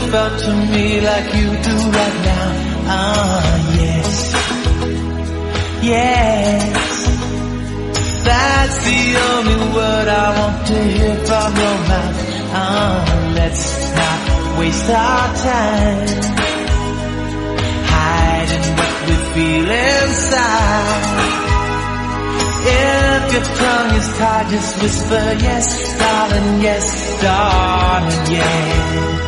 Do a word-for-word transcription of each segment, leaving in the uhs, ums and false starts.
felt to me like you do right now. Ah, yes, yes. That's the only word I want to hear from your mouth. Ah, let's not waste our time hiding what we feel inside. If your tongue is tied, just whisper yes, darling, yes, darling, yes.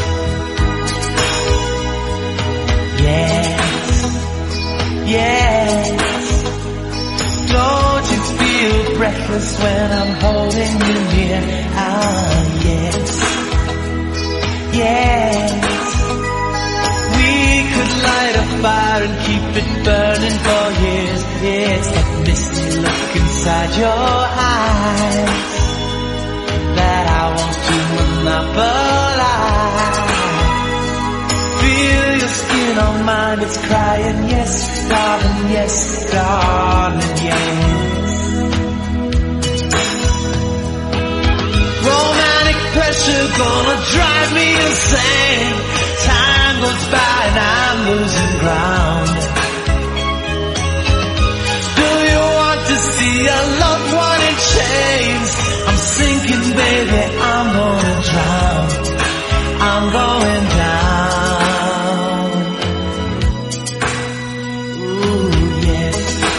Yes, yes. Don't you feel breathless when I'm holding you near? Ah, yes, yes. We could light a fire and keep it burning for years. It's that misty look inside your eyes that I want to monopolize. Feel your skin on mine, it's crying, yes, darling, yes, darling, yes. Romantic pressure gonna drive me insane. Time goes by and I'm losing ground. Do you want to see a loved one in chains? I'm sinking, baby, I'm gonna drown. I'm going down. Ooh, yes,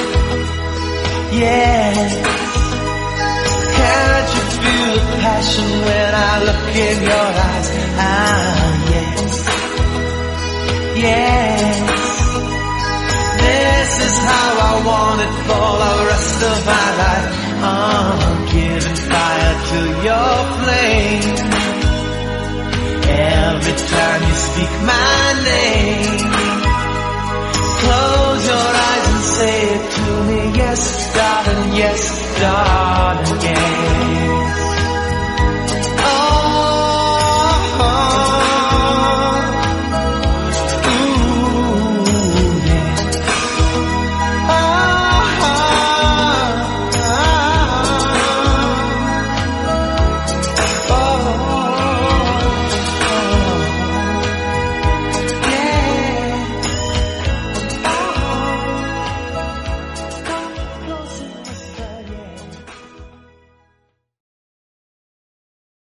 yes. Can't you feel the passion when I look in your eyes? Ah, yes, yes. This is how I want it for the rest of my life. I'm giving fire to your flame. Every time you speak my name, close your eyes and say it to me. Yes, darling, yes, darling, yes.